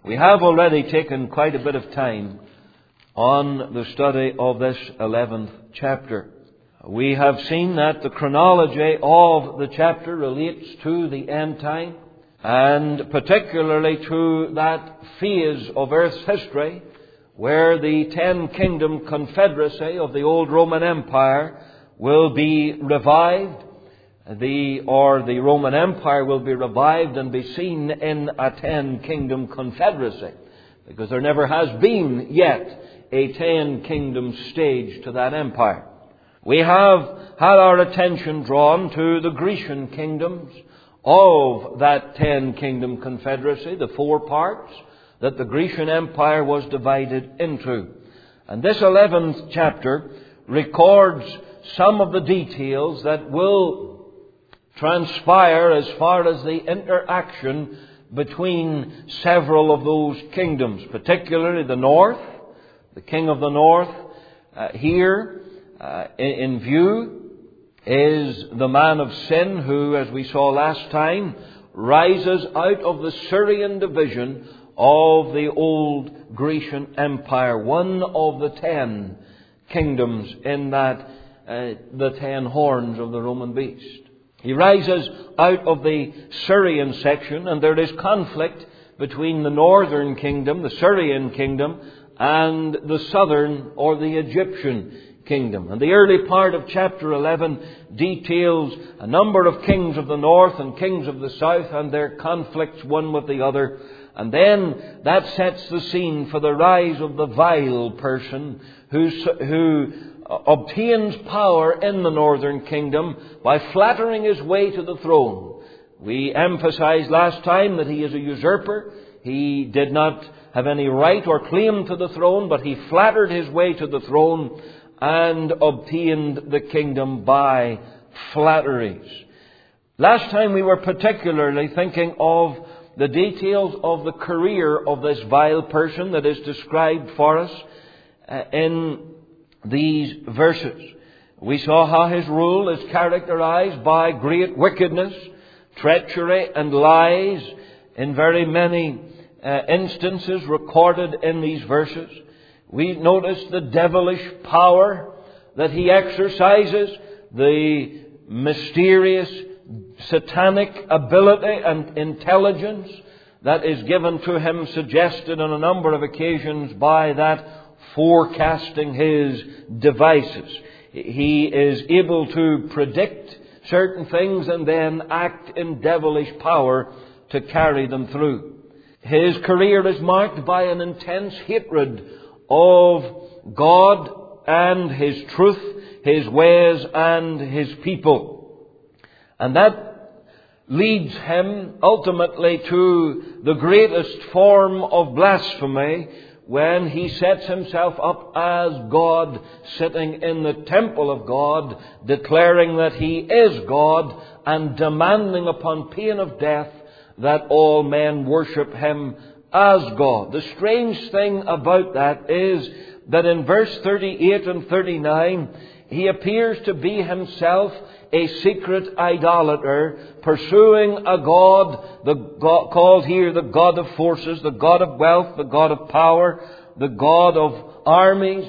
We have already taken quite a bit of time on the study of this 11th chapter. We have seen that the chronology of the chapter relates to the end time, and particularly to that phase of Earth's history where the 10 kingdom confederacy of the old Roman Empire will be revived. The Roman Empire will be revived and be seen in a 10 kingdom confederacy, because there never has been yet a 10 kingdom stage to that empire. We have had our attention drawn to the Grecian kingdoms of that 10 kingdom confederacy, the 4 parts that the Grecian Empire was divided into. And this 11th chapter records some of the details that will transpire as far as the interaction between several of those kingdoms, particularly the north. The king of the north here in view is the man of sin who, as we saw last time, rises out of the Syrian division of the old Grecian Empire, one of the 10 kingdoms in that the 10 horns of the Roman beast. He rises out of the Syrian section, and there is conflict between the northern kingdom, the Syrian kingdom, and the southern or the Egyptian kingdom. And the early part of chapter 11 details a number of kings of the north and kings of the south and their conflicts one with the other. And then that sets the scene for the rise of the vile person who obtains power in the northern kingdom by flattering his way to the throne. We emphasized last time that he is a usurper. He did not have any right or claim to the throne, but he flattered his way to the throne and obtained the kingdom by flatteries. Last time we were particularly thinking of the details of the career of this vile person that is described for us in these verses. We saw how his rule is characterized by great wickedness, treachery and lies in very many instances recorded in these verses. We noticed the devilish power that he exercises, the mysterious satanic ability and intelligence that is given to him, suggested on a number of occasions by that forecasting his devices. He is able to predict certain things and then act in devilish power to carry them through. His career is marked by an intense hatred of God and His truth, His ways and His people. And that leads him ultimately to the greatest form of blasphemy when he sets himself up as God, sitting in the temple of God, declaring that he is God and demanding upon pain of death that all men worship him as God. The strange thing about that is that in verse 38 and 39, he appears to be himself a secret idolater, pursuing a God, called here the God of forces, the God of wealth, the God of power, the God of armies.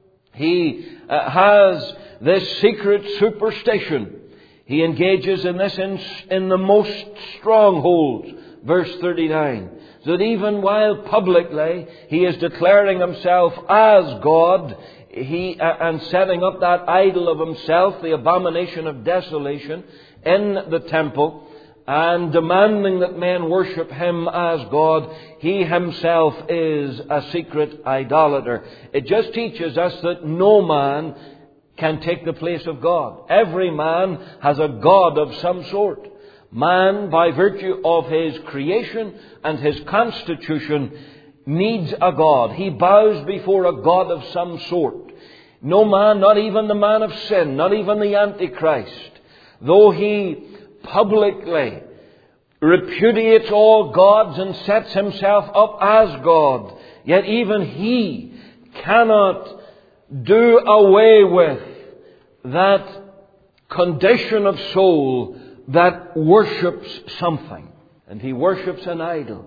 He has this secret superstition. He engages in this in the most strongholds, verse 39. So that even while publicly he is declaring himself as God, and setting up that idol of himself, the abomination of desolation, in the temple, and demanding that men worship him as God, he himself is a secret idolater. It just teaches us that no man can take the place of God. Every man has a God of some sort. Man, by virtue of his creation and his constitution, needs a God. He bows before a God of some sort. No man, not even the man of sin, not even the Antichrist, though he publicly repudiates all gods and sets himself up as God, yet even he cannot do away with that condition of soul that worships something. And he worships an idol.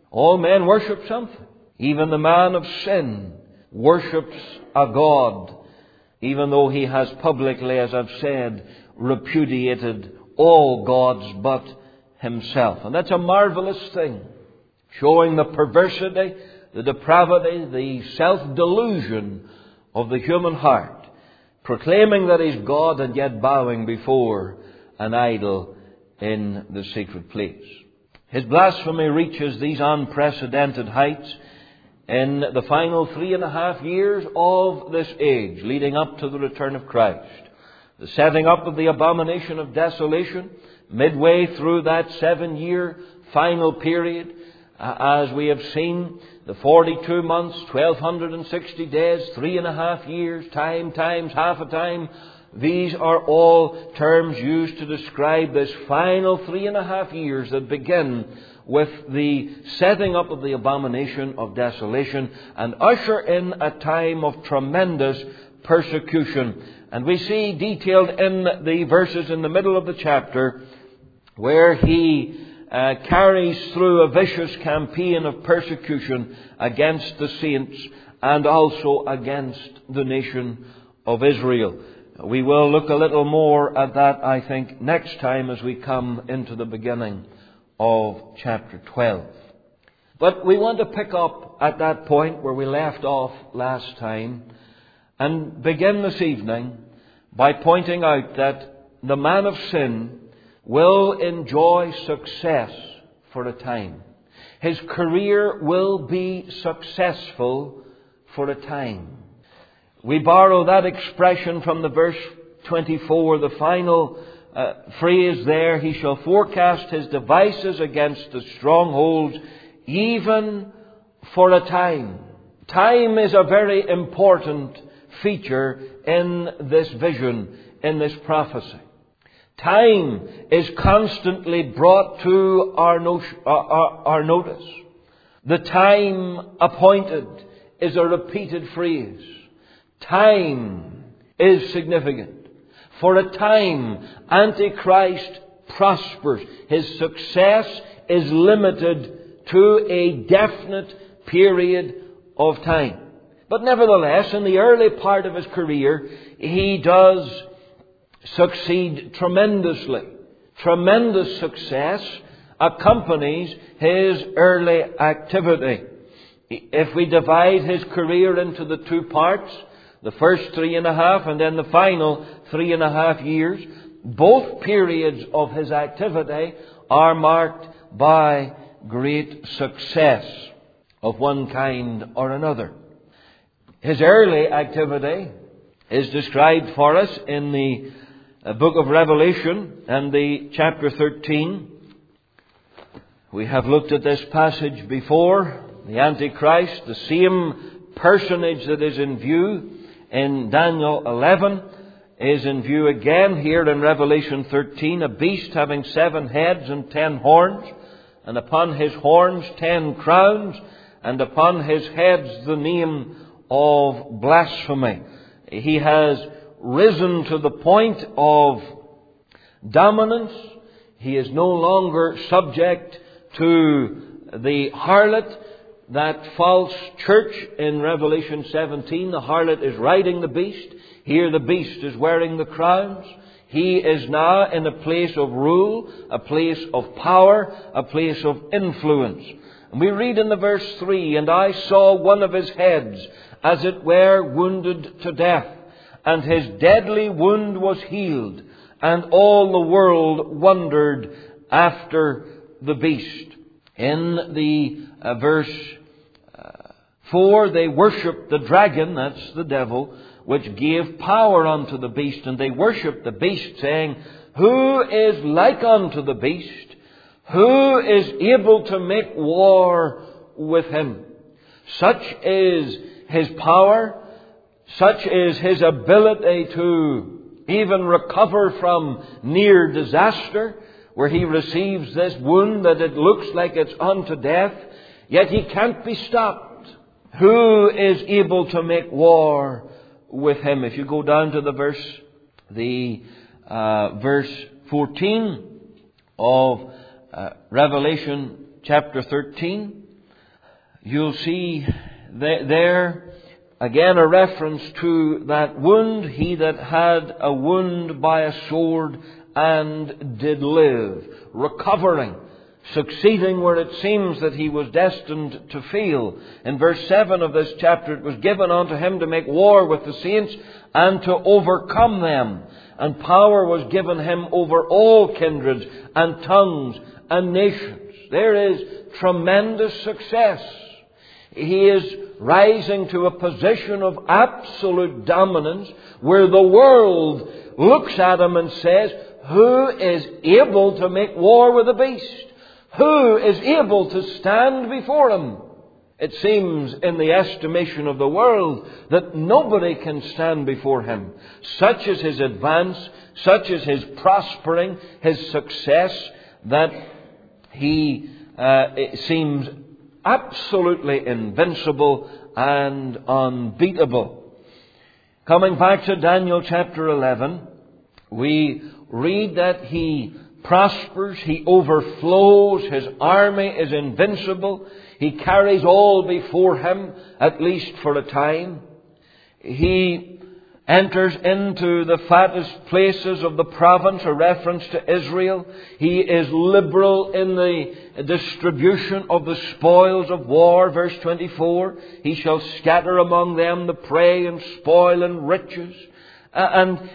All men worship something. Even the man of sin worships a god, even though he has publicly, as I've said, repudiated all gods but himself. And that's a marvelous thing, showing the perversity, the depravity, the self-delusion of the human heart, proclaiming that he's God and yet bowing before an idol in the secret place. His blasphemy reaches these unprecedented heights in the final 3.5 years of this age, leading up to the return of Christ. The setting up of the abomination of desolation, midway through that 7-year final period, as we have seen, the 42 months, 1260 days, 3.5 years, time times half a time. These are all terms used to describe this final 3.5 years that begin with the setting up of the abomination of desolation and usher in a time of tremendous persecution. And we see detailed in the verses in the middle of the chapter where he carries through a vicious campaign of persecution against the saints and also against the nation of Israel. We will look a little more at that, I think, next time as we come into the beginning of chapter 12. But we want to pick up at that point where we left off last time and begin this evening by pointing out that the man of sin will enjoy success for a time. His career will be successful for a time. We borrow that expression from the verse 24, the final phrase there, he shall forecast his devices against the strongholds, even for a time. Time is a very important feature in this vision, in this prophecy. Time is constantly brought to our notice. The time appointed is a repeated phrase. Time is significant. For a time, Antichrist prospers. His success is limited to a definite period of time. But nevertheless, in the early part of his career, he does succeed tremendously. Tremendous success accompanies his early activity. If we divide his career into the two parts, the first 3.5 and then the final 3.5 years, both periods of his activity are marked by great success of one kind or another. His early activity is described for us in the book of Revelation and the chapter 13. We have looked at this passage before. The Antichrist, the same personage that is in view in Daniel 11, is in view again here in Revelation 13. A beast having 7 heads and 10 horns, and upon his horns 10 crowns, and upon his heads the name of blasphemy. He has risen to the point of dominance. He is no longer subject to the harlot, that false church in Revelation 17. The harlot is riding the beast. Here the beast is wearing the crowns. He is now in a place of rule, a place of power, a place of influence. And we read in the verse 3, and I saw one of his heads, as it were, wounded to death, and his deadly wound was healed, and all the world wondered after the beast. In the verse 4, they worshipped the dragon, that's the devil, which gave power unto the beast, and they worshipped the beast, saying, who is like unto the beast? Who is able to make war with him? Such is his power, such is his ability to even recover from near disaster, where he receives this wound that it looks like it's unto death, yet he can't be stopped. Who is able to make war with him? If you go down to the verse 14 of Revelation chapter 13, you'll see there again a reference to that wound. He that had a wound by a sword and did live, recovering, succeeding where it seems that he was destined to fail. In verse 7 of this chapter, it was given unto him to make war with the saints and to overcome them. And power was given him over all kindreds and tongues and nations. There is tremendous success. He is rising to a position of absolute dominance where the world looks at him and says, who is able to make war with the beast? Who is able to stand before him? It seems in the estimation of the world that nobody can stand before him. Such is his advance, such is his prospering, his success, that he seems absolutely invincible and unbeatable. Coming back to Daniel chapter 11, we read that he prospers, he overflows, his army is invincible, he carries all before him, at least for a time. He enters into the fattest places of the province, a reference to Israel. He is liberal in the distribution of the spoils of war, verse 24. He shall scatter among them the prey and spoil and riches and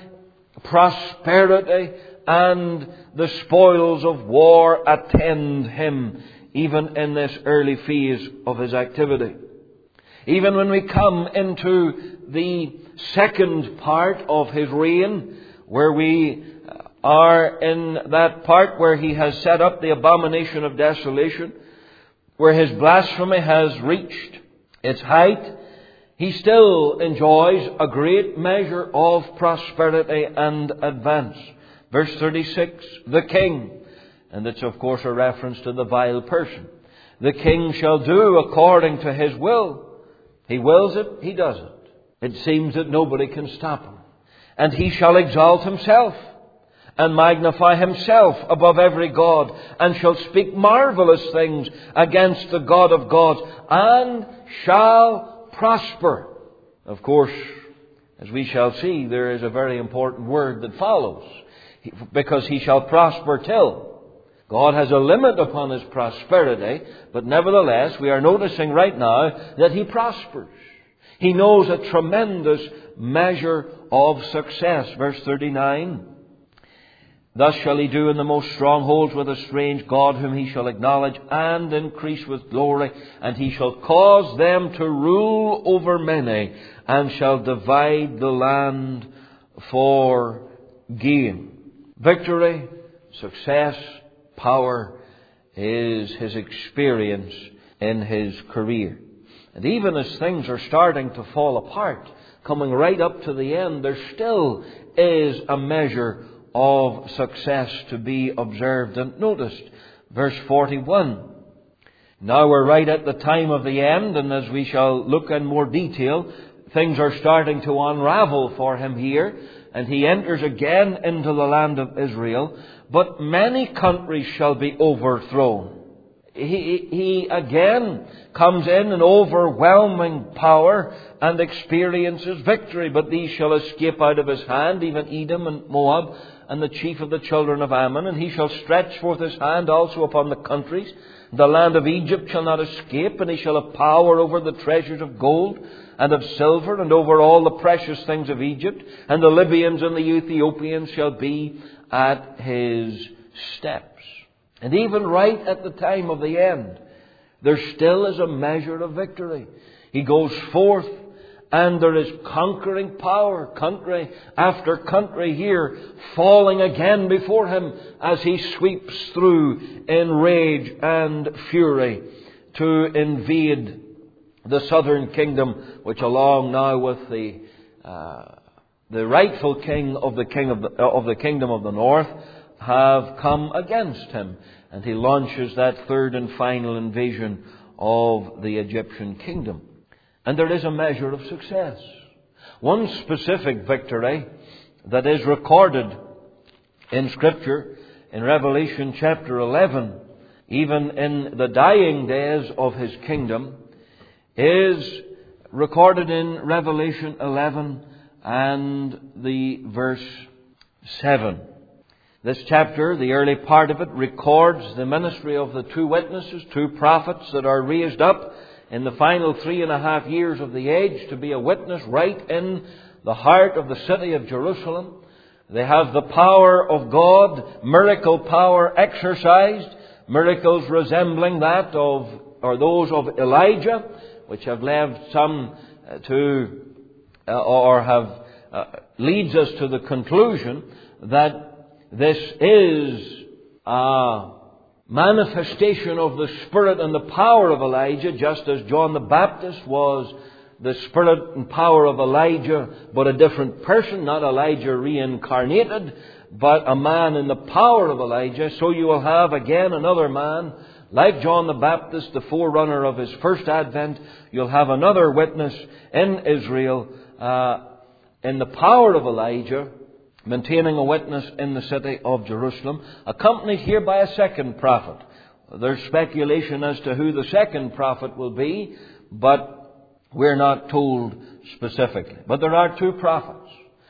prosperity, and the spoils of war attend him, even in this early phase of his activity. Even when we come into the second part of his reign, where we are in that part where he has set up the abomination of desolation, where his blasphemy has reached its height, he still enjoys a great measure of prosperity and advance. Verse 36, the king, and it's of course a reference to the vile person. The king shall do according to his will. He wills it, he does it. It seems that nobody can stop him. And he shall exalt himself and magnify himself above every god, and shall speak marvelous things against the God of gods, and shall prosper. Of course, as we shall see, there is a very important word that follows. Because he shall prosper till. God has a limit upon his prosperity, but nevertheless, we are noticing right now that he prospers. He knows a tremendous measure of success. Verse 39. Thus shall he do in the most strongholds with a strange God, whom he shall acknowledge and increase with glory. And he shall cause them to rule over many, and shall divide the land for gain. Victory, success, power is his experience in his career. And even as things are starting to fall apart, coming right up to the end, there still is a measure of success to be observed and noticed. Verse 41. Now we're right at the time of the end, and as we shall look in more detail, things are starting to unravel for him here. And he enters again into the land of Israel. But many countries shall be overthrown. He again comes in overwhelming power and experiences victory. But these shall escape out of his hand, even Edom and Moab and the chief of the children of Ammon. And he shall stretch forth his hand also upon the countries. The land of Egypt shall not escape, and he shall have power over the treasures of gold and of silver, and over all the precious things of Egypt. And the Libyans and the Ethiopians shall be at his steps. And even right at the time of the end, there still is a measure of victory. He goes forth, and there is conquering power, country after country here, falling again before him as he sweeps through in rage and fury to invade the southern kingdom, which along now with the rightful king of the kingdom of the north have come against him. And he launches that third and final invasion of the Egyptian kingdom. And there is a measure of success. One specific victory that is recorded in Scripture in Revelation chapter 11, even in the dying days of his kingdom, is recorded in Revelation 11 and the verse 7. This chapter, the early part of it, records the ministry of the two witnesses, two prophets that are raised up in the final 3.5 years of the age to be a witness right in the heart of the city of Jerusalem. They have the power of God, miracle power exercised, miracles resembling that of, or those of Elijah, which have led some to, or have leads us to the conclusion that this is a manifestation of the Spirit and the power of Elijah, just as John the Baptist was the Spirit and power of Elijah, but a different person, not Elijah reincarnated, but a man in the power of Elijah. So you will have again another man, like John the Baptist, the forerunner of his first advent. You'll have another witness in Israel in the power of Elijah, maintaining a witness in the city of Jerusalem, accompanied here by a second prophet. There's speculation as to who the second prophet will be, but we're not told specifically. But there are two prophets.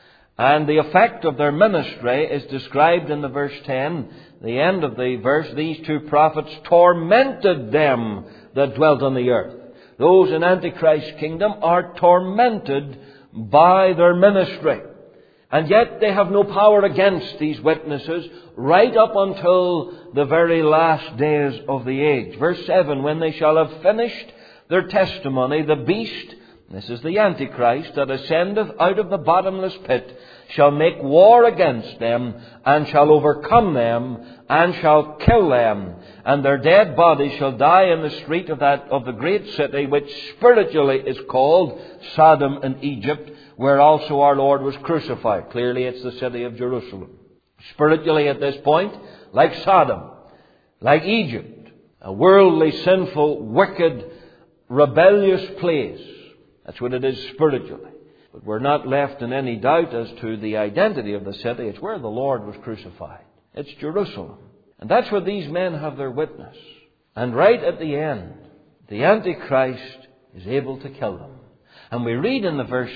And the effect of their ministry is described in the verse 10, the end of the verse. These two prophets tormented them that dwelt on the earth. Those in Antichrist's kingdom are tormented by their ministry. And yet they have no power against these witnesses right up until the very last days of the age. Verse 7, when they shall have finished their testimony, the beast, this is the Antichrist, that ascendeth out of the bottomless pit, shall make war against them, and shall overcome them, and shall kill them. And their dead bodies shall die in the street of the great city, which spiritually is called Sodom and Egypt, where also our Lord was crucified. Clearly it's the city of Jerusalem. Spiritually at this point, like Sodom, like Egypt, a worldly, sinful, wicked, rebellious place. That's what it is spiritually. But we're not left in any doubt as to the identity of the city. It's where the Lord was crucified. It's Jerusalem. And that's where these men have their witness. And right at the end, the Antichrist is able to kill them. And we read in the verse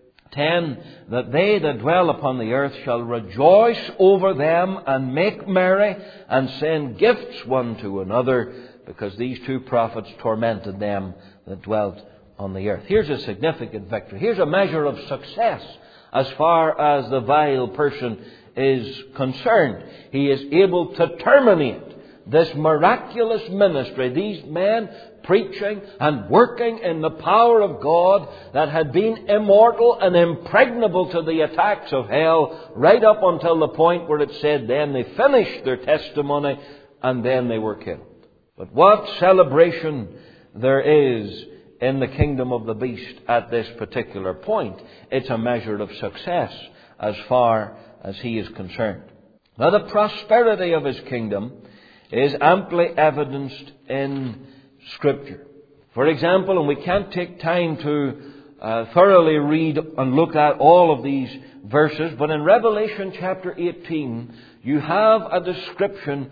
10, that they that dwell upon the earth shall rejoice over them and make merry and send gifts one to another, because these two prophets tormented them that dwelt on the earth. Here's a significant victory. Here's a measure of success as far as the vile person is concerned. He is able to terminate this miraculous ministry, these men preaching and working in the power of God that had been immortal and impregnable to the attacks of hell, right up until the point where it said then they finished their testimony and then they were killed. But what celebration there is in the kingdom of the beast at this particular point. It's a measure of success as far as he is concerned. Now, the prosperity of his kingdom is amply evidenced in Scripture. For example, and we can't take time to thoroughly read and look at all of these verses, but in Revelation chapter 18, you have a description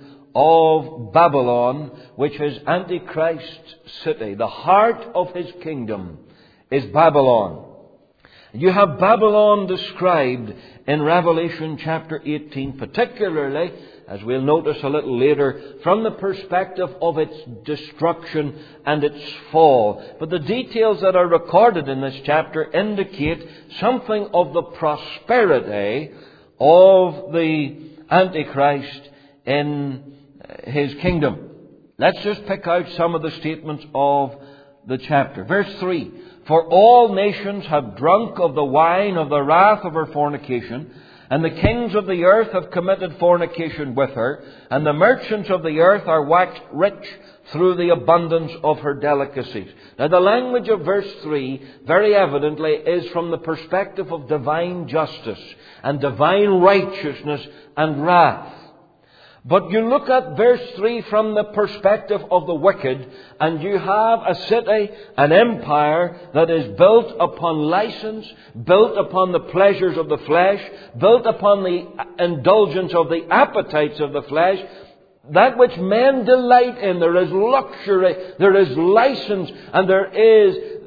of Babylon, which is Antichrist's city. The heart of his kingdom is Babylon. You have Babylon described in Revelation chapter 18, particularly, as we'll notice a little later, from the perspective of its destruction and its fall. But the details that are recorded in this chapter indicate something of the prosperity of the Antichrist in his kingdom. Let's just pick out some of the statements of the chapter. Verse 3, for all nations have drunk of the wine of the wrath of her fornication, and the kings of the earth have committed fornication with her, and the merchants of the earth are waxed rich through the abundance of her delicacies. Now, the language of verse 3 very evidently is from the perspective of divine justice and divine righteousness and wrath. But you look at verse 3 from the perspective of the wicked, and you have a city, an empire that is built upon license, built upon the pleasures of the flesh, built upon the indulgence of the appetites of the flesh, that which men delight in. There is luxury, there is license, and there is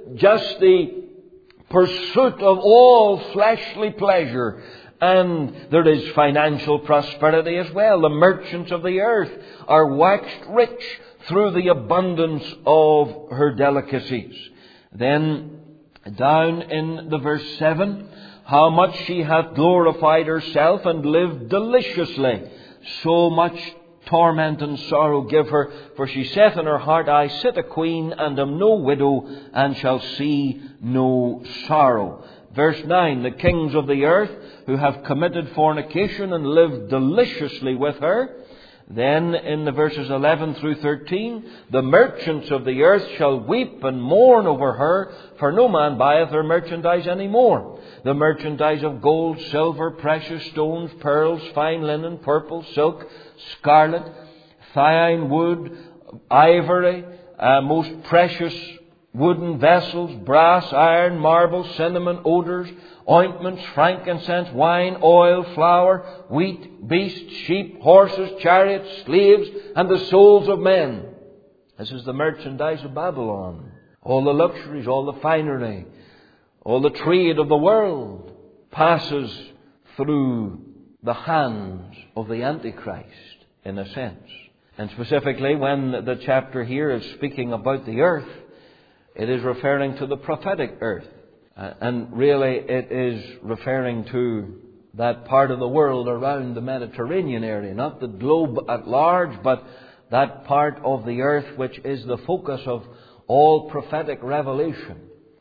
just the pursuit of all fleshly pleasure. And there is financial prosperity as well. The merchants of the earth are waxed rich through the abundance of her delicacies. Then down in the verse 7, how much she hath glorified herself and lived deliciously. So much torment and sorrow give her, for she saith in her heart, I sit a queen and am no widow, and shall see no sorrow. Verse 9, the kings of the earth who have committed fornication and lived deliciously with her. Then in the verses 11 through 13, the merchants of the earth shall weep and mourn over her, for no man buyeth her merchandise any more. The merchandise of gold, silver, precious stones, pearls, fine linen, purple, silk, scarlet, fine wood, ivory, most precious wooden vessels, brass, iron, marble, cinnamon, odors, ointments, frankincense, wine, oil, flour, wheat, beasts, sheep, horses, chariots, slaves, and the souls of men. This is the merchandise of Babylon. All the luxuries, all the finery, all the trade of the world passes through the hands of the Antichrist, in a sense. And specifically, when the chapter here is speaking about the earth, it is referring to the prophetic earth. And really it is referring to that part of the world around the Mediterranean area. Not the globe at large, but that part of the earth which is the focus of all prophetic revelation.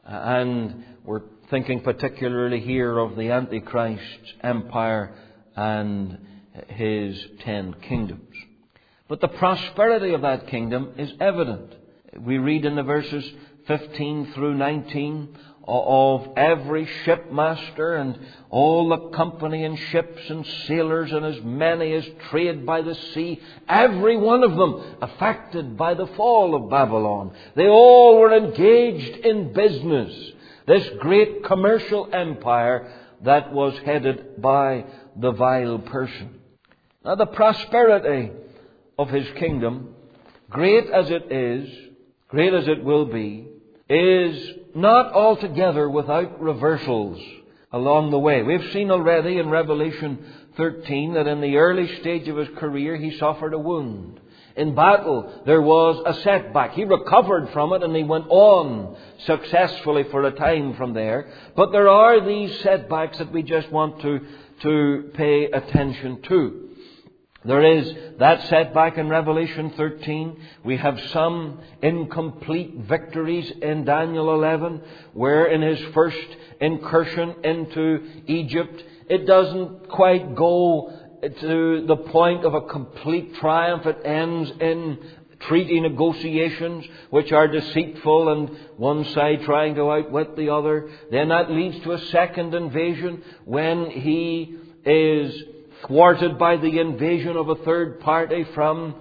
And we're thinking particularly here of the Antichrist's empire and his 10 kingdoms. But the prosperity of that kingdom is evident. We read in the verses 15 through 19 of every shipmaster and all the company and ships and sailors and as many as trade by the sea, every one of them affected by the fall of Babylon. They all were engaged in business, this great commercial empire that was headed by the vile person. Now the prosperity of his kingdom, great as it is, great as it will be, is not altogether without reversals along the way. We've seen already in Revelation 13 that in the early stage of his career he suffered a wound. In battle there was a setback. He recovered from it and he went on successfully for a time from there. But there are these setbacks that we just want to pay attention to. There is that setback in Revelation 13. We have some incomplete victories in Daniel 11, where in his first incursion into Egypt, it doesn't quite go to the point of a complete triumph. It ends in treaty negotiations which are deceitful and one side trying to outwit the other. Then that leads to a second invasion when he is thwarted by the invasion of a third party from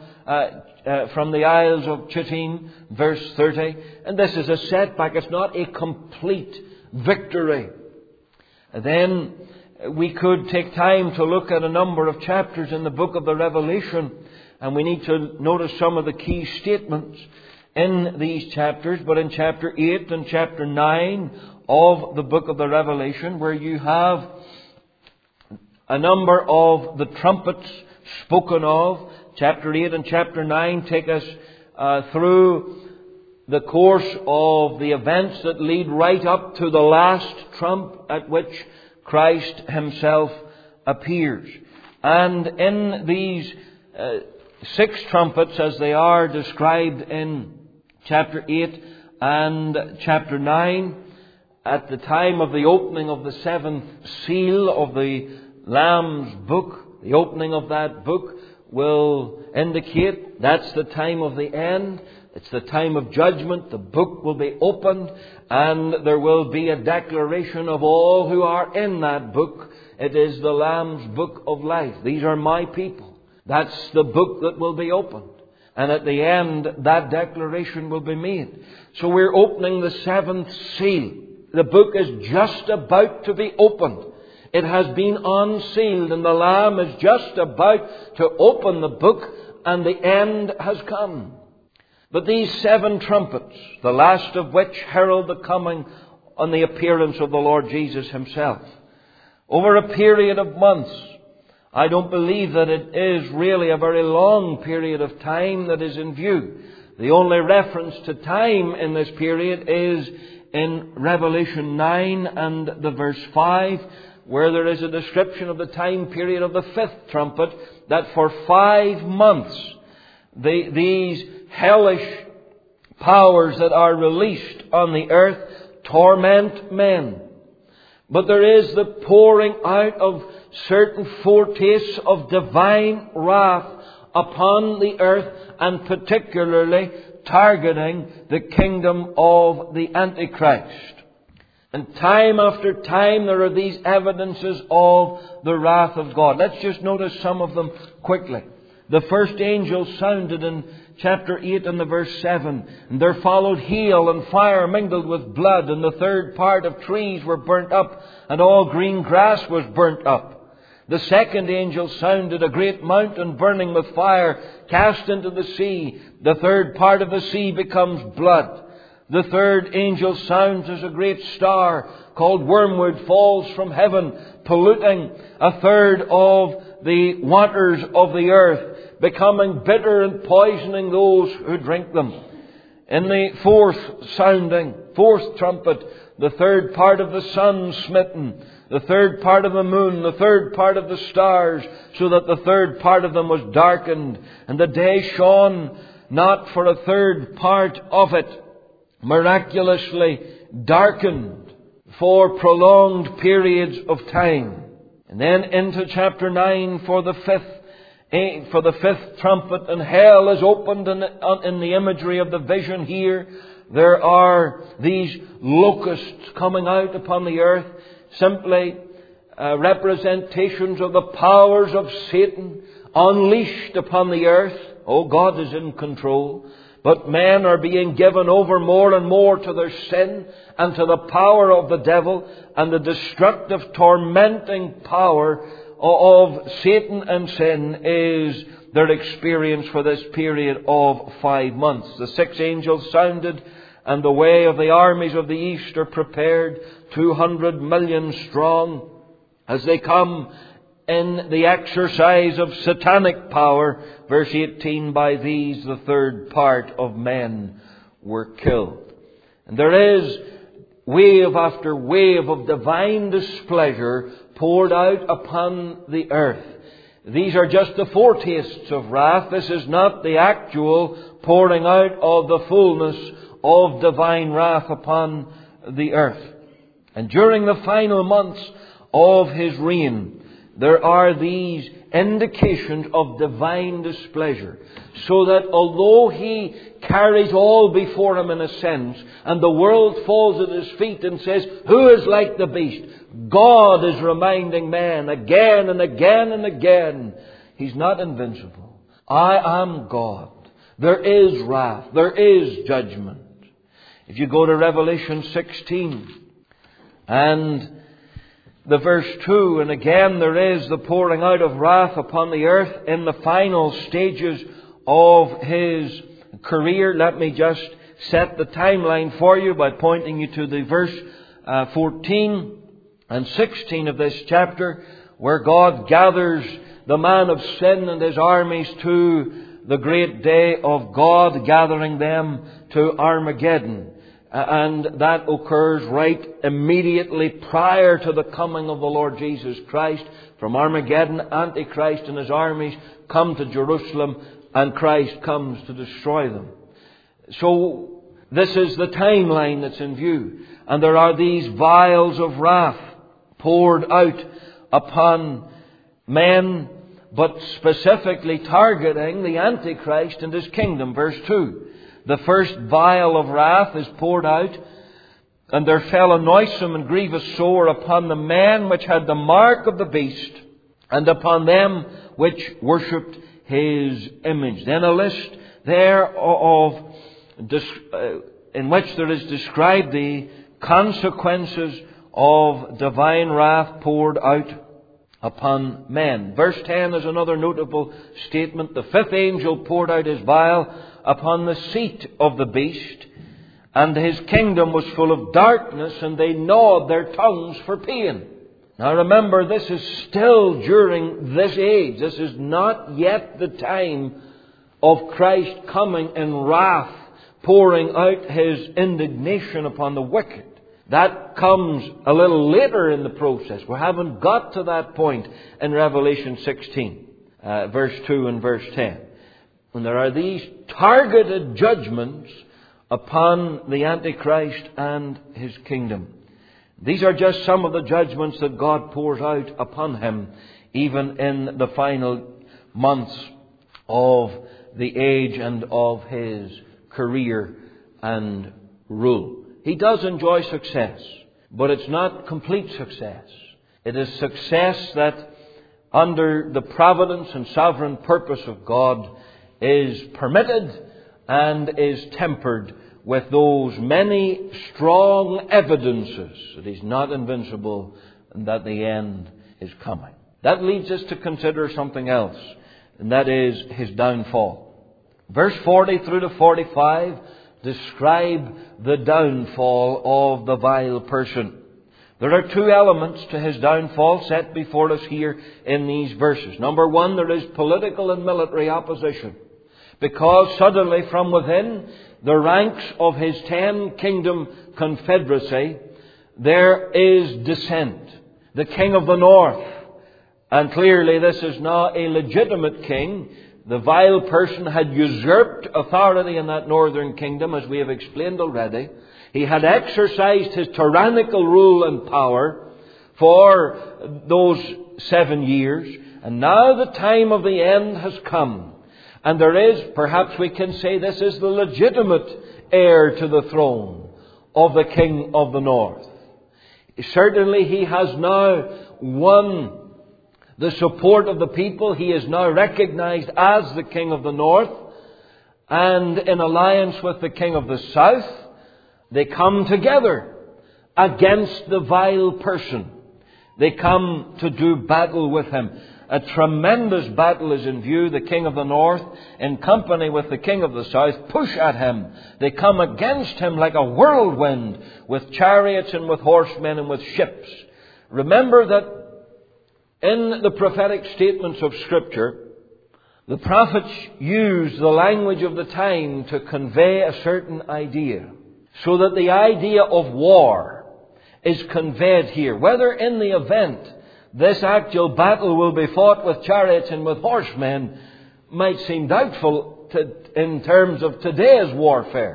the Isles of Chittim, verse 30. And this is a setback. It's not a complete victory. Then we could take time to look at a number of chapters in the book of the Revelation, and we need to notice some of the key statements in these chapters. But in chapter 8 and chapter 9 of the book of the Revelation, where you have a number of the trumpets spoken of, chapter 8 and chapter 9 take us through the course of the events that lead right up to the last trump at which Christ himself appears. And in these 6 trumpets, as they are described in chapter 8 and chapter 9, at the time of the opening of the 7th seal of the Lamb's book, the opening of that book will indicate that's the time of the end. It's the time of judgment. The book will be opened and there will be a declaration of all who are in that book. It is the Lamb's book of life. These are my people. That's the book that will be opened. And at the end, that declaration will be made. So we're opening the 7th seal. The book is just about to be opened. It has been unsealed and the Lamb is just about to open the book and the end has come. But these 7 trumpets, the last of which herald the coming and the appearance of the Lord Jesus Himself, over a period of months. I don't believe that it is really a very long period of time that is in view. The only reference to time in this period is in Revelation 9 and the verse 5, where there is a description of the time period of the 5th trumpet, that for 5 months these hellish powers that are released on the earth torment men. But there is the pouring out of certain foretastes of divine wrath upon the earth, and particularly targeting the kingdom of the Antichrist. And time after time there are these evidences of the wrath of God. Let's just notice some of them quickly. The first angel sounded in chapter 8 and the verse 7. And there followed hail and fire mingled with blood, and the third part of trees were burnt up, and all green grass was burnt up. The second angel sounded, a great mountain burning with fire cast into the sea. The third part of the sea becomes blood. The third angel sounds as a great star called wormwood falls from heaven, polluting a third of the waters of the earth, becoming bitter and poisoning those who drink them. In the fourth trumpet, the third part of the sun smitten, the third part of the moon, the third part of the stars, so that the third part of them was darkened, and the day shone not for a third part of it, miraculously darkened for prolonged periods of time. And then into chapter 9 for the fifth trumpet, and hell is opened in the imagery of the vision here. There are these locusts coming out upon the earth, simply representations of the powers of Satan unleashed upon the earth. Oh, God is in control. But men are being given over more and more to their sin and to the power of the devil, and the destructive, tormenting power of Satan and sin is their experience for this period of 5 months. The sixth angel sounded, and the way of the armies of the east are prepared, 200 million strong, as they come in the exercise of satanic power. Verse 18, by these the third part of men were killed. And there is wave after wave of divine displeasure poured out upon the earth. These are just the foretastes of wrath. This is not the actual pouring out of the fullness of divine wrath upon the earth. And during the final months of His reign, there are these indications of divine displeasure, so that although He carries all before Him in a sense, and the world falls at His feet and says, who is like the beast? God is reminding man again and again and again, He's not invincible. I am God. There is wrath. There is judgment. If you go to Revelation 16 and the verse 2, and again there is the pouring out of wrath upon the earth in the final stages of His career. Let me just set the timeline for you by pointing you to the verse 14 and 16 of this chapter, where God gathers the man of sin and his armies to the great day of God, gathering them to Armageddon. And that occurs right immediately prior to the coming of the Lord Jesus Christ. From Armageddon, Antichrist and his armies come to Jerusalem, and Christ comes to destroy them. So this is the timeline that's in view. And there are these vials of wrath poured out upon men, but specifically targeting the Antichrist and his kingdom. Verse 2. The first vial of wrath is poured out, and there fell a noisome and grievous sore upon the men which had the mark of the beast, and upon them which worshipped his image. Then a list there in which there is described the consequences of divine wrath poured out upon men. Verse 10 is another notable statement. The fifth angel poured out his vial upon the seat of the beast, and his kingdom was full of darkness, and they gnawed their tongues for pain. Now remember, this is still during this age. This is not yet the time of Christ coming in wrath, pouring out His indignation upon the wicked. That comes a little later in the process. We haven't got to that point in Revelation 16, verse 2 and verse 10. When there are these targeted judgments upon the Antichrist and his kingdom. These are just some of the judgments that God pours out upon him, even in the final months of the age and of his career and rule. He does enjoy success, but it's not complete success. It is success that, under the providence and sovereign purpose of God, is permitted and is tempered with those many strong evidences that He's not invincible and that the end is coming. That leads us to consider something else, and that is His downfall. Verse 40 through to 45 describe the downfall of the vile person. There are two elements to his downfall set before us here in these verses. Number one, there is political and military opposition. Because suddenly from within the ranks of his 10-kingdom confederacy, there is dissent. The king of the north, and clearly this is not a legitimate king. The vile person had usurped authority in that northern kingdom, as we have explained already. He had exercised his tyrannical rule and power for those 7 years. And now the time of the end has come. And there is, perhaps we can say, this is the legitimate heir to the throne of the king of the north. Certainly he has now won the support of the people. He is now recognized as the king of the north. And in alliance with the king of the south, they come together against the vile person. They come to do battle with him. A tremendous battle is in view. The king of the north, in company with the king of the south, push at him. They come against him like a whirlwind, with chariots and with horsemen and with ships. Remember that in the prophetic statements of Scripture, the prophets use the language of the time to convey a certain idea, so that the idea of war is conveyed here. Whether in the event this actual battle will be fought with chariots and with horsemen might seem doubtful in terms of today's warfare.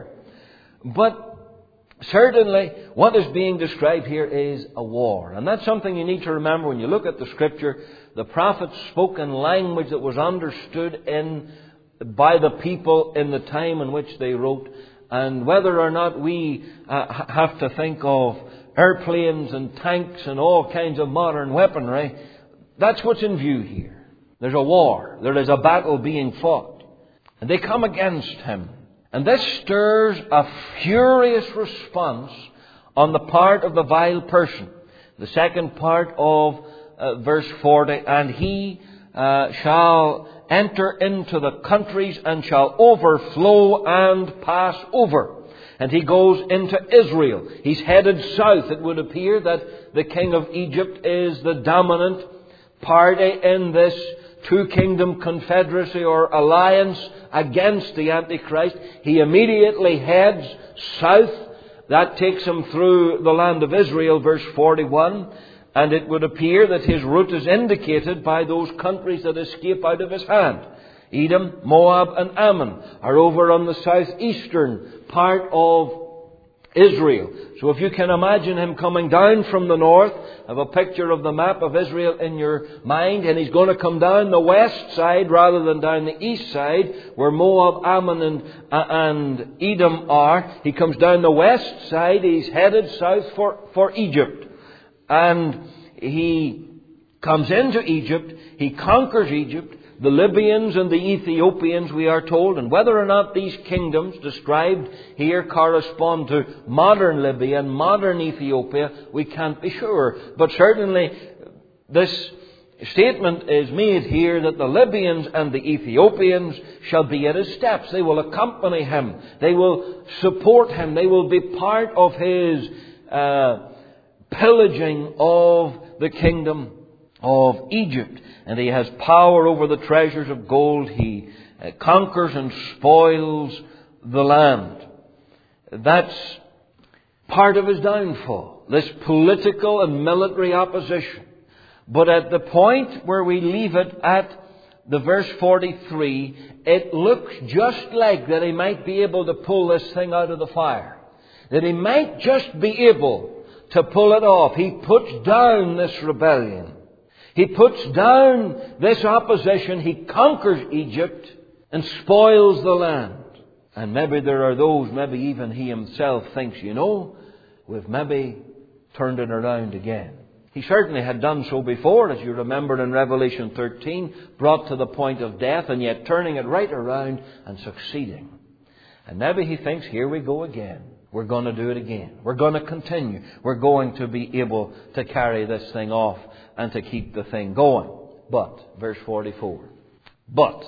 But certainly what is being described here is a war. And that's something you need to remember when you look at the Scripture. The prophets spoke in language that was understood by the people in the time in which they wrote. And whether or not we have to think of airplanes and tanks and all kinds of modern weaponry, that's what's in view here. There's a war. There is a battle being fought. And they come against him. And this stirs a furious response on the part of the vile person. The second part of verse 40, and he shall enter into the countries and shall overflow and pass over. And he goes into Israel. He's headed south. It would appear that the king of Egypt is the dominant party in this two-kingdom confederacy or alliance against the Antichrist. He immediately heads south. That takes him through the land of Israel, verse 41. And it would appear that his route is indicated by those countries that escape out of his hand. Edom, Moab and Ammon are over on the southeastern part of Israel. So if you can imagine him coming down from the north, have a picture of the map of Israel in your mind, and he's going to come down the west side rather than down the east side where Moab, Ammon and Edom are. He comes down the west side. He's headed south for Egypt. And he comes into Egypt. He conquers Egypt. The Libyans and the Ethiopians, we are told, and whether or not these kingdoms described here correspond to modern Libya and modern Ethiopia, we can't be sure. But certainly this statement is made here that the Libyans and the Ethiopians shall be at his steps. They will accompany him. They will support him. They will be part of his pillaging of the kingdom of Egypt. And he has power over the treasures of gold. He conquers and spoils the land. That's part of his downfall, this political and military opposition. But at the point where we leave it at the verse 43, it looks just like that he might be able to pull this thing out of the fire. That he might just be able to pull it off. He puts down this rebellion. He puts down this opposition. He conquers Egypt and spoils the land. And maybe there are those, maybe even he himself thinks, we've maybe turned it around again. He certainly had done so before, as you remember in Revelation 13, brought to the point of death and yet turning it right around and succeeding. And maybe he thinks, here we go again. We're going to do it again. We're going to continue. We're going to be able to carry this thing off and to keep the thing going. But, verse 44, but,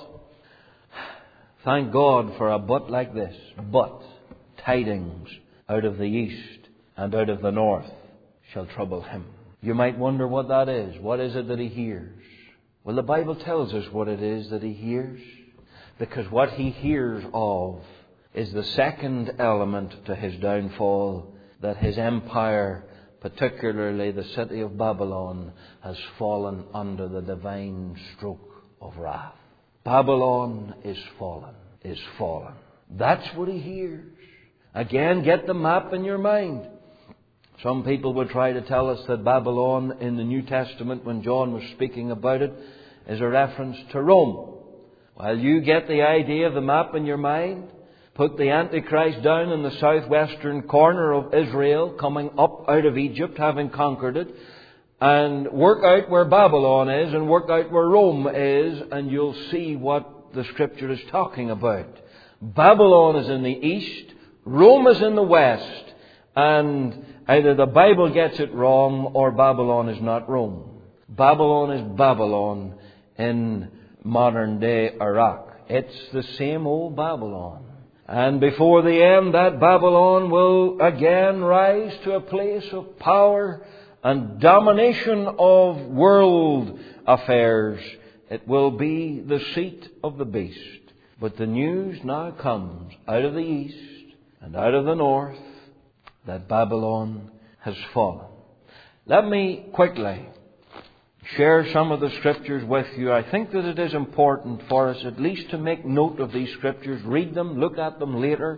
thank God for a but like this. But tidings out of the east and out of the north shall trouble him. You might wonder what that is. What is it that he hears? Well, the Bible tells us what it is that he hears. Because what he hears of is the second element to his downfall, that his empire, particularly the city of Babylon, has fallen under the divine stroke of wrath. Babylon is fallen, is fallen. That's what he hears. Again, get the map in your mind. Some people would try to tell us that Babylon in the New Testament, when John was speaking about it, is a reference to Rome. While you get the idea of the map in your mind, put the Antichrist down in the southwestern corner of Israel, coming up out of Egypt, having conquered it, and work out where Babylon is and work out where Rome is, and you'll see what the Scripture is talking about. Babylon is in the east, Rome is in the west, and either the Bible gets it wrong or Babylon is not Rome. Babylon is Babylon in modern day Iraq. It's the same old Babylon. And before the end, that Babylon will again rise to a place of power and domination of world affairs. It will be the seat of the beast. But the news now comes out of the east and out of the north that Babylon has fallen. Let me quickly share some of the Scriptures with you. I think that it is important for us at least to make note of these Scriptures, read them, look at them later.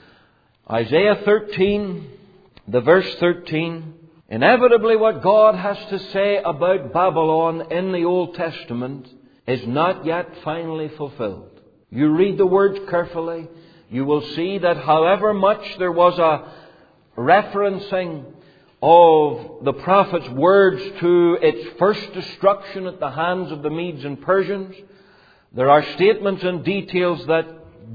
Isaiah 13, the verse 13. Inevitably what God has to say about Babylon in the Old Testament is not yet finally fulfilled. You read the words carefully, you will see that however much there was a referencing of the prophet's words to its first destruction at the hands of the Medes and Persians, there are statements and details that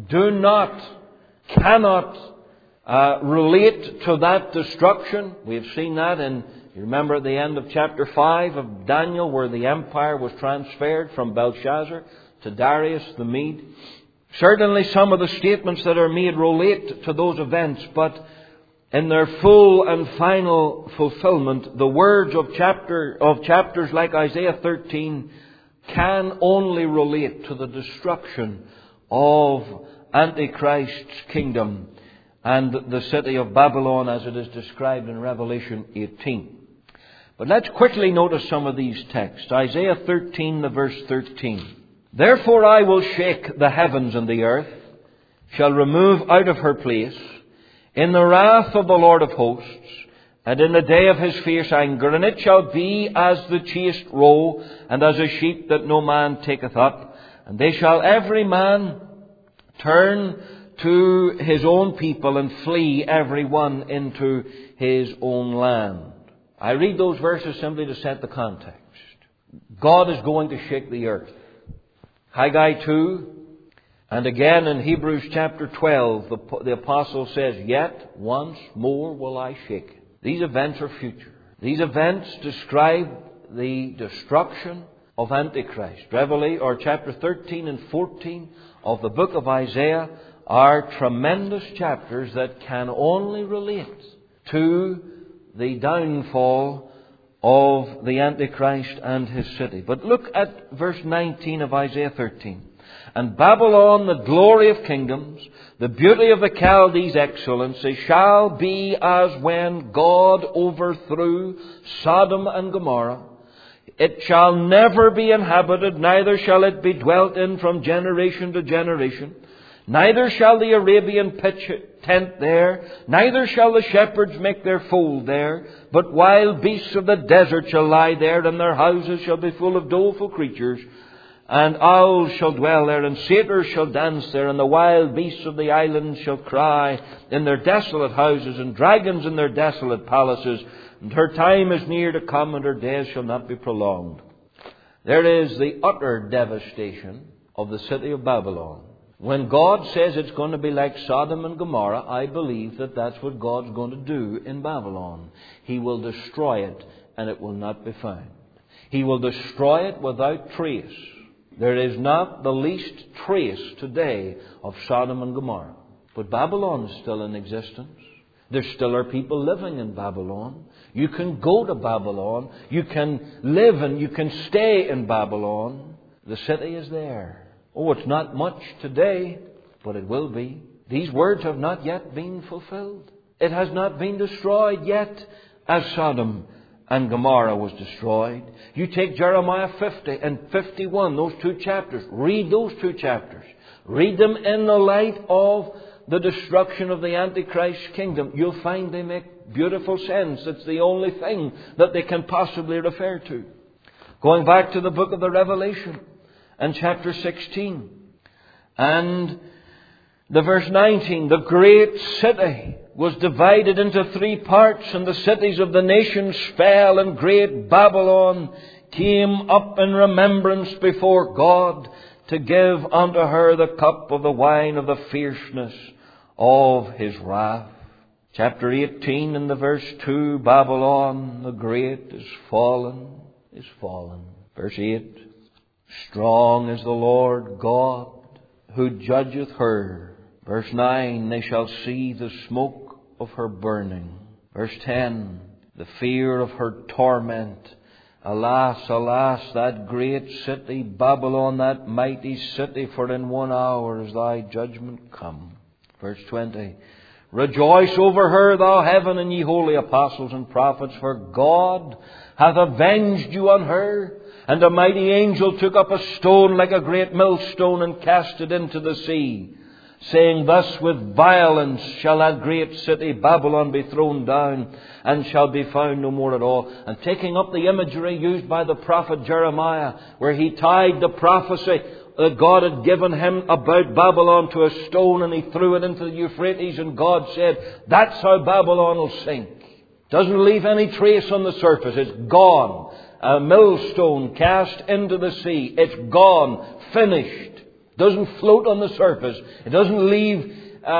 cannot relate to that destruction. We have seen that you remember at the end of chapter 5 of Daniel, where the empire was transferred from Belshazzar to Darius the Mede. Certainly some of the statements that are made relate to those events, but in their full and final fulfillment, the words of chapters like Isaiah 13 can only relate to the destruction of Antichrist's kingdom and the city of Babylon as it is described in Revelation 18. But let's quickly notice some of these texts. Isaiah 13, the verse 13. Therefore I will shake the heavens, and the earth shall remove out of her place in the wrath of the Lord of hosts, and in the day of his fierce anger. And it shall be as the chaste roe, and as a sheep that no man taketh up. And they shall every man turn to his own people, and flee every one into his own land. I read those verses simply to set the context. God is going to shake the earth. Haggai 2, and again in Hebrews chapter 12, the apostle says, yet once more will I shake it. These events are future. These events describe the destruction of Antichrist. Chapter 13 and 14 of the book of Isaiah are tremendous chapters that can only relate to the downfall of the Antichrist and his city. But look at verse 19 of Isaiah 13. And Babylon, the glory of kingdoms, the beauty of the Chaldees' excellency, shall be as when God overthrew Sodom and Gomorrah. It shall never be inhabited, neither shall it be dwelt in from generation to generation. Neither shall the Arabian pitch tent there, neither shall the shepherds make their fold there, but wild beasts of the desert shall lie there, and their houses shall be full of doleful creatures. And owls shall dwell there, and satyrs shall dance there, and the wild beasts of the islands shall cry in their desolate houses, and dragons in their desolate palaces. And her time is near to come, and her days shall not be prolonged. There is the utter devastation of the city of Babylon. When God says it's going to be like Sodom and Gomorrah, I believe that that's what God's going to do in Babylon. He will destroy it, and it will not be found. He will destroy it without trace. There is not the least trace today of Sodom and Gomorrah. But Babylon is still in existence. There still are people living in Babylon. You can go to Babylon. You can live and you can stay in Babylon. The city is there. Oh, it's not much today, but it will be. These words have not yet been fulfilled. It has not been destroyed yet as Sodom and Gomorrah was destroyed. You take Jeremiah 50 and 51, those two chapters. Read those two chapters. Read them in the light of the destruction of the Antichrist kingdom. You'll find they make beautiful sense. It's the only thing that they can possibly refer to. Going back to the book of the Revelation and chapter 16 and the verse 19, the great city was divided into 3 parts, and the cities of the nations fell, and great Babylon came up in remembrance before God to give unto her the cup of the wine of the fierceness of his wrath. Chapter 18 and the verse 2, Babylon the great is fallen, is fallen. Verse 8, strong is the Lord God who judgeth her. Verse 9, they shall see the smoke of her burning. Verse 10, the fear of her torment. Alas, alas, that great city, Babylon, that mighty city, for in 1 hour is thy judgment come. Verse 20, rejoice over her, thou heaven, and ye holy apostles and prophets, for God hath avenged you on her. And a mighty angel took up a stone like a great millstone and cast it into the sea, saying, thus with violence shall that great city Babylon be thrown down, and shall be found no more at all. And taking up the imagery used by the prophet Jeremiah, where he tied the prophecy that God had given him about Babylon to a stone, and he threw it into the Euphrates, and God said, that's how Babylon will sink. Doesn't leave any trace on the surface. It's gone. A millstone cast into the sea. It's gone. Finished. Doesn't float on the surface. It doesn't leave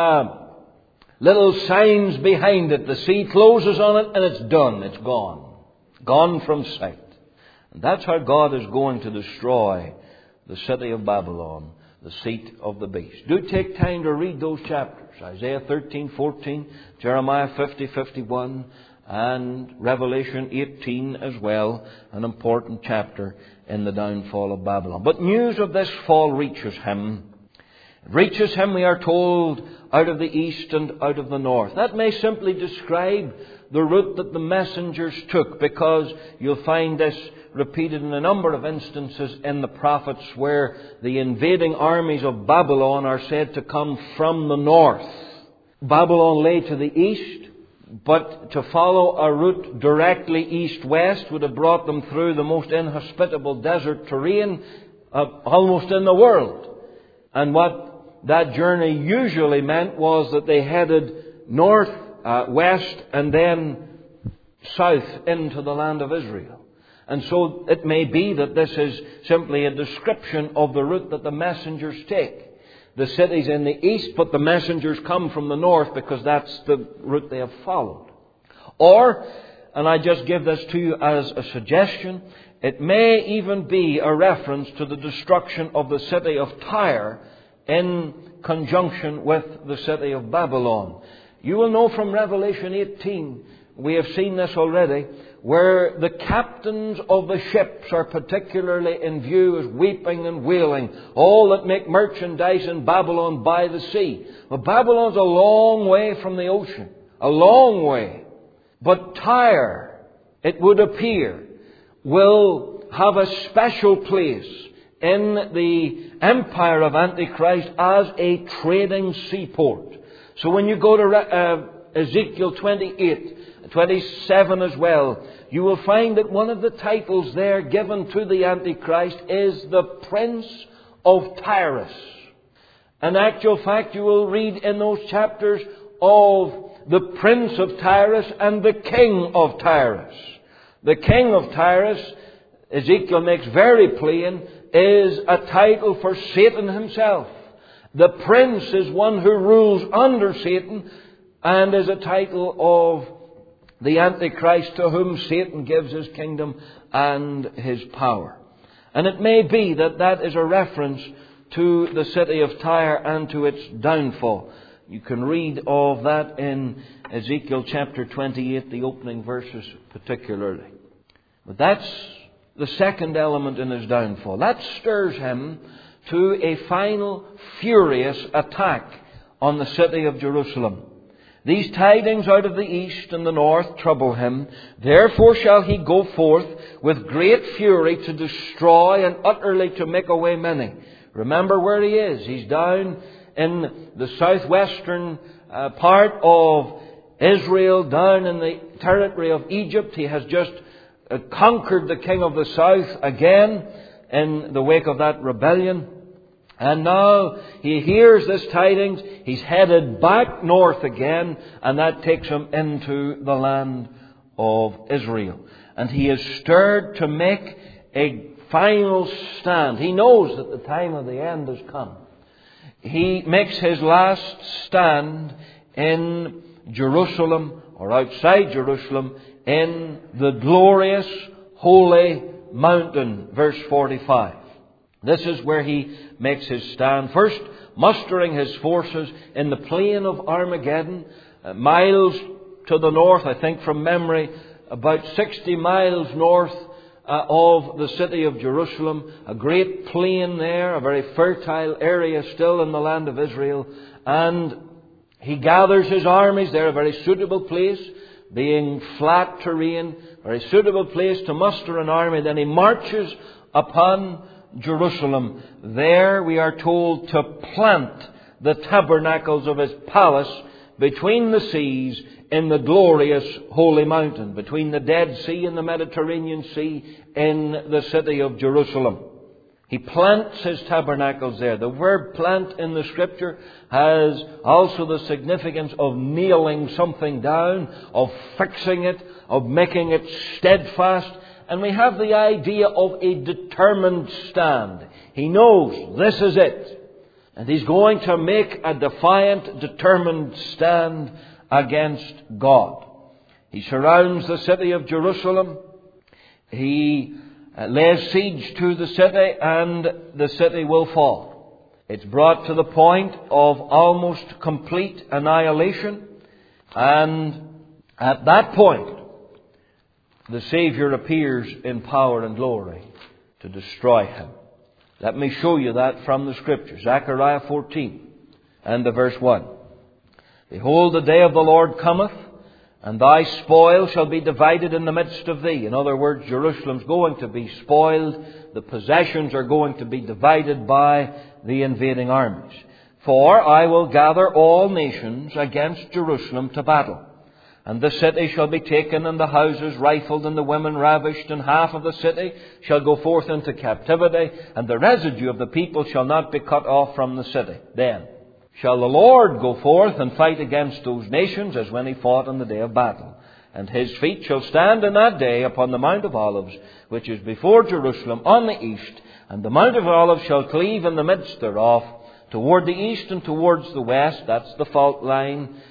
little signs behind it. The sea closes on it and it's done. It's gone. Gone from sight. And that's how God is going to destroy the city of Babylon, the seat of the beast. Do take time to read those chapters. Isaiah 13, 14, Jeremiah 50, 51, and Revelation 18 as well, an important chapter in the downfall of Babylon. But news of this fall reaches him. It reaches him, we are told, out of the east and out of the north. That may simply describe the route that the messengers took, because you'll find this repeated in a number of instances in the prophets where the invading armies of Babylon are said to come from the north. Babylon lay to the east, but to follow a route directly east-west would have brought them through the most inhospitable desert terrain almost in the world. And what that journey usually meant was that they headed north, west, and then south into the land of Israel. And so it may be that this is simply a description of the route that the messengers take. The city's in the east, but the messengers come from the north because that's the route they have followed. Or, and I just give this to you as a suggestion, it may even be a reference to the destruction of the city of Tyre in conjunction with the city of Babylon. You will know from Revelation 18, we have seen this already, where the captains of the ships are particularly in view as weeping and wailing, all that make merchandise in Babylon by the sea. Well, Babylon's a long way from the ocean, a long way. But Tyre, it would appear, will have a special place in the empire of Antichrist as a trading seaport. So when you go to Ezekiel 28, 27 as well, you will find that one of the titles there given to the Antichrist is the Prince of Tyrus. In actual fact, you will read in those chapters of the Prince of Tyrus and the King of Tyrus. The King of Tyrus, Ezekiel makes very plain, is a title for Satan himself. The Prince is one who rules under Satan and is a title of the Antichrist to whom Satan gives his kingdom and his power. And it may be that that is a reference to the city of Tyre and to its downfall. You can read of that in Ezekiel chapter 28, the opening verses particularly. But that's the second element in his downfall. That stirs him to a final furious attack on the city of Jerusalem. These tidings out of the east and the north trouble him. Therefore shall he go forth with great fury to destroy and utterly to make away many. Remember where he is. He's down in the southwestern part of Israel, down in the territory of Egypt. He has just conquered the king of the south again in the wake of that rebellion. And now he hears this tidings. He's headed back north again, and that takes him into the land of Israel. And he is stirred to make a final stand. He knows that the time of the end has come. He makes his last stand in Jerusalem, or outside Jerusalem, in the glorious holy mountain, verse 45. This is where he makes his stand. First, mustering his forces in the plain of Armageddon, miles to the north, I think from memory, about 60 miles north of the city of Jerusalem. A great plain there, a very fertile area still in the land of Israel. And he gathers his armies there, a very suitable place, being flat terrain, very suitable place to muster an army. Then he marches upon Jerusalem. There we are told to plant the tabernacles of his palace between the seas in the glorious holy mountain, between the Dead Sea and the Mediterranean Sea in the city of Jerusalem. He plants his tabernacles there. The word plant in the Scripture has also the significance of nailing something down, of fixing it, of making it steadfast. And we have the idea of a determined stand. He knows this is it. And he's going to make a defiant, determined stand against God. He surrounds the city of Jerusalem. He lays siege to the city, and the city will fall. It's brought to the point of almost complete annihilation. And at that point, the Savior appears in power and glory to destroy him. Let me show you that from the Scripture. Zechariah 14 and the verse 1. Behold, the day of the Lord cometh, and thy spoil shall be divided in the midst of thee. In other words, Jerusalem's going to be spoiled. The possessions are going to be divided by the invading armies. For I will gather all nations against Jerusalem to battle. And the city shall be taken, and the houses rifled, and the women ravished, and half of the city shall go forth into captivity, and the residue of the people shall not be cut off from the city. Then shall the Lord go forth and fight against those nations, as when he fought on the day of battle. And his feet shall stand in that day upon the Mount of Olives, which is before Jerusalem on the east. And the Mount of Olives shall cleave in the midst thereof, toward the east and towards the west. That's the fault line.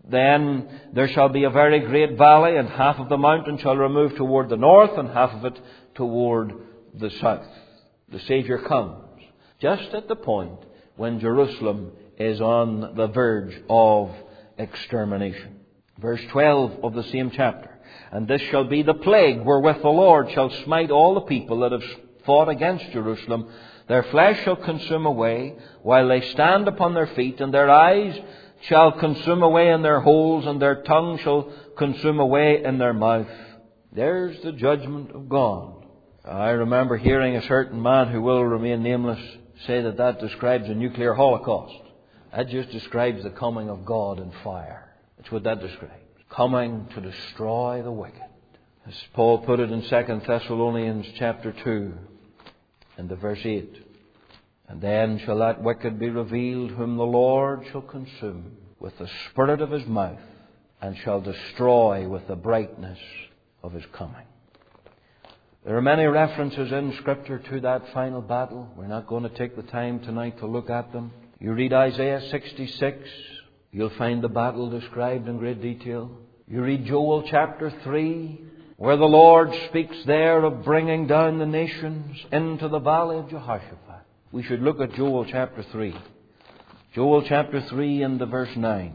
Then there shall be a very great valley, and half of the mountain shall remove toward the north, and half of it toward the south. The Saviour comes just at the point when Jerusalem is on the verge of extermination. Verse 12 of the same chapter. And this shall be the plague wherewith the Lord shall smite all the people that have fought against Jerusalem. Their flesh shall consume away while they stand upon their feet, and their eyes shall consume away in their holes, and their tongue shall consume away in their mouth. There's the judgment of God. I remember hearing a certain man who will remain nameless say that describes a nuclear holocaust. That just describes the coming of God in fire. That's what that describes. Coming to destroy the wicked. As Paul put it in 2 Thessalonians chapter 2 and the verse 8. And then shall that wicked be revealed, whom the Lord shall consume with the spirit of his mouth, and shall destroy with the brightness of his coming. There are many references in Scripture to that final battle. We're not going to take the time tonight to look at them. You read Isaiah 66, you'll find the battle described in great detail. You read Joel chapter 3, where the Lord speaks there of bringing down the nations into the valley of Jehoshaphat. We should look at Joel chapter 3. Joel chapter 3 and the verse 9.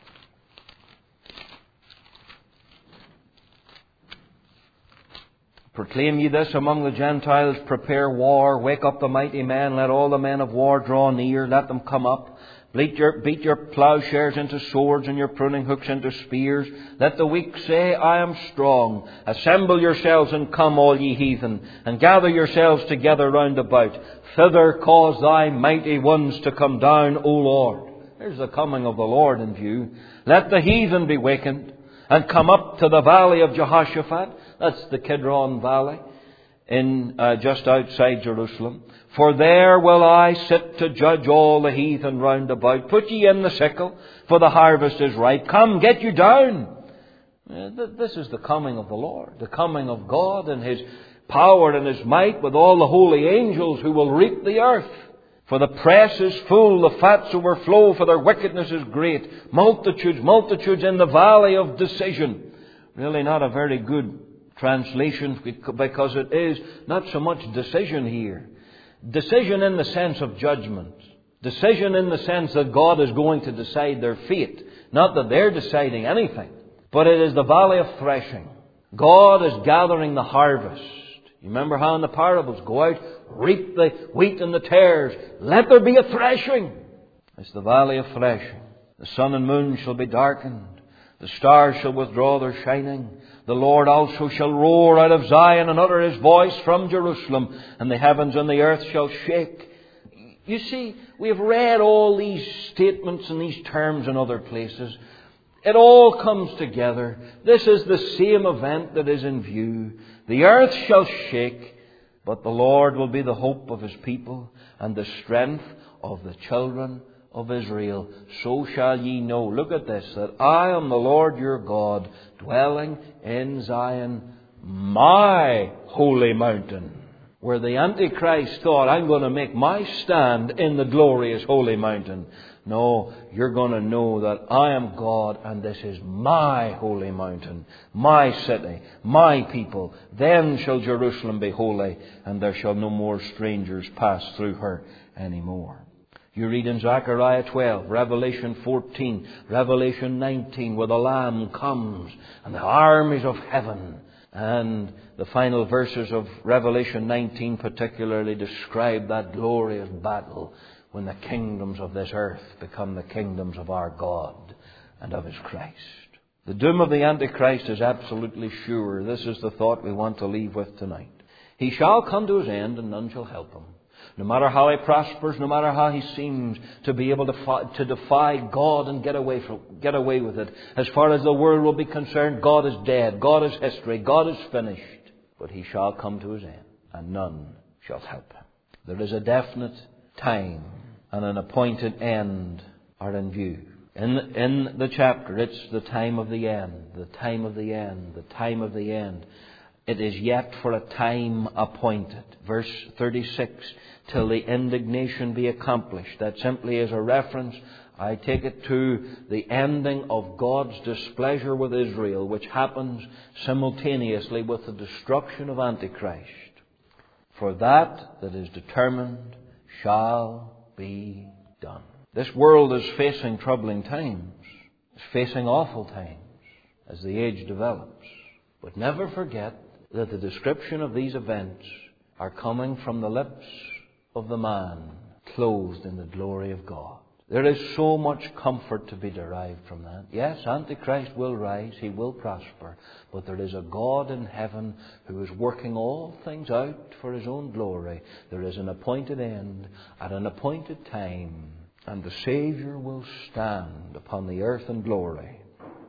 Proclaim ye this among the Gentiles, prepare war, wake up the mighty men, let all the men of war draw near, let them come up. Beat your plowshares into swords and your pruning hooks into spears. Let the weak say, I am strong. Assemble yourselves and come, all ye heathen, and gather yourselves together round about. Thither cause thy mighty ones to come down, O Lord. There's the coming of the Lord in view. Let the heathen be wakened and come up to the valley of Jehoshaphat. That's the Kidron Valley, in just outside Jerusalem. For there will I sit to judge all the heathen round about. Put ye in the sickle, for the harvest is ripe. Come, get you down. This is the coming of the Lord, the coming of God in His power and His might, with all the holy angels who will reap the earth. For the press is full, the fats overflow, for their wickedness is great. Multitudes, multitudes in the valley of decision. Really not a very good translation, because it is not so much decision here. Decision in the sense of judgment. Decision in the sense that God is going to decide their fate. Not that they're deciding anything. But it is the valley of threshing. God is gathering the harvest. You remember how in the parables, go out, reap the wheat and the tares. Let there be a threshing. It's the valley of threshing. The sun and moon shall be darkened. The stars shall withdraw their shining. The Lord also shall roar out of Zion and utter His voice from Jerusalem, and the heavens and the earth shall shake. You see, we have read all these statements and these terms in other places. It all comes together. This is the same event that is in view. The earth shall shake, but the Lord will be the hope of His people and the strength of the children of Israel. So shall ye know, look at this, that I am the Lord your God, dwelling in Zion, my holy mountain. Where the Antichrist thought, I'm going to make my stand in the glorious holy mountain. No, you're going to know that I am God, and this is my holy mountain, my city, my people. Then shall Jerusalem be holy, and there shall no more strangers pass through her any more. You read in Zechariah 12, Revelation 14, Revelation 19, where the Lamb comes and the armies of heaven. And the final verses of Revelation 19 particularly describe that glorious battle when the kingdoms of this earth become the kingdoms of our God and of His Christ. The doom of the Antichrist is absolutely sure. This is the thought we want to leave with tonight. He shall come to his end, and none shall help him. No matter how he prospers, no matter how he seems to be able to defy God and get away with it. As far as the world will be concerned, God is dead. God is history. God is finished. But he shall come to his end, and none shall help him. There is a definite time and an appointed end are in view. In the chapter, it's the time of the end, the time of the end, the time of the end. It is yet for a time appointed. Verse 36, till the indignation be accomplished. That simply is a reference I take it to the ending of God's displeasure with Israel, which happens simultaneously with the destruction of Antichrist. For that is determined shall be done. This world is facing troubling times. It's facing awful times as the age develops. But never forget that the description of these events are coming from the lips of the man clothed in the glory of God. There is so much comfort to be derived from that. Yes, Antichrist will rise, he will prosper, but there is a God in heaven who is working all things out for His own glory. There is an appointed end at an appointed time, and the Saviour will stand upon the earth in glory,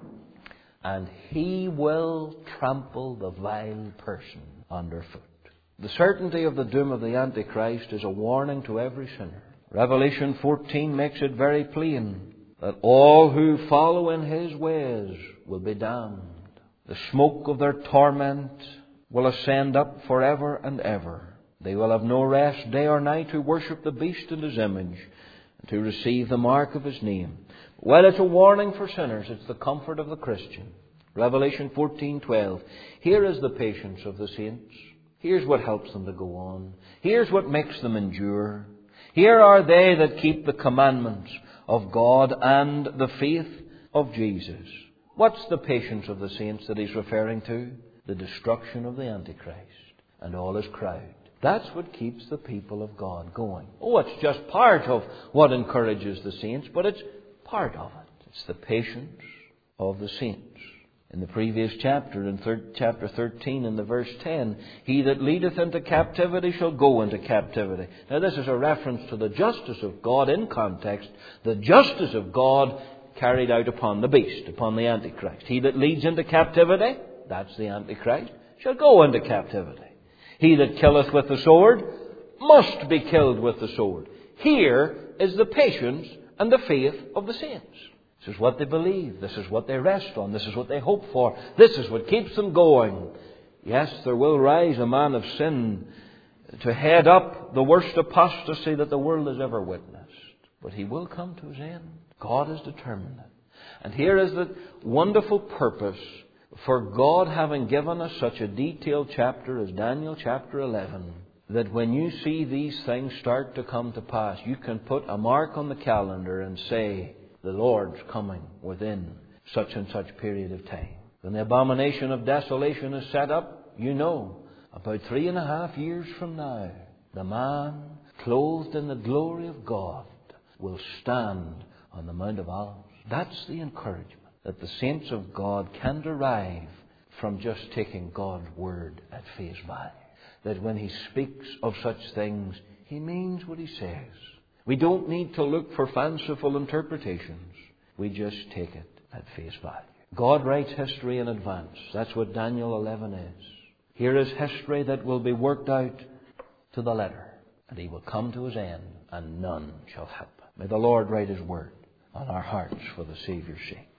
and He will trample the vile person underfoot. The certainty of the doom of the Antichrist is a warning to every sinner. Revelation 14 makes it very plain that all who follow in his ways will be damned. The smoke of their torment will ascend up forever and ever. They will have no rest day or night who worship the beast and his image and to receive the mark of his name. Well, it's a warning for sinners. It's the comfort of the Christian. Revelation 14:12. Here is the patience of the saints. Here's what helps them to go on. Here's what makes them endure. Here are they that keep the commandments of God and the faith of Jesus. What's the patience of the saints that he's referring to? The destruction of the Antichrist and all his crowd. That's what keeps the people of God going. Oh, it's just part of what encourages the saints, but it's part of it. It's the patience of the saints. In the previous chapter, in chapter 13, in the verse 10, he that leadeth into captivity shall go into captivity. Now this is a reference to the justice of God in context. The justice of God carried out upon the beast, upon the Antichrist. He that leads into captivity, that's the Antichrist, shall go into captivity. He that killeth with the sword must be killed with the sword. Here is the patience and the faith of the saints. This is what they believe. This is what they rest on. This is what they hope for. This is what keeps them going. Yes, there will rise a man of sin to head up the worst apostasy that the world has ever witnessed. But he will come to his end. God has determined it. And here is the wonderful purpose for God having given us such a detailed chapter as Daniel chapter 11, that when you see these things start to come to pass, you can put a mark on the calendar and say, the Lord's coming within such and such period of time. When the abomination of desolation is set up, you know, about 3.5 years from now, the man clothed in the glory of God will stand on the Mount of Olives. That's the encouragement that the saints of God can derive from just taking God's word at face value. That when he speaks of such things, he means what he says. We don't need to look for fanciful interpretations. We just take it at face value. God writes history in advance. That's what Daniel 11 is. Here is history that will be worked out to the letter. And he will come to his end, and none shall help him. May the Lord write his word on our hearts for the Saviour's sake.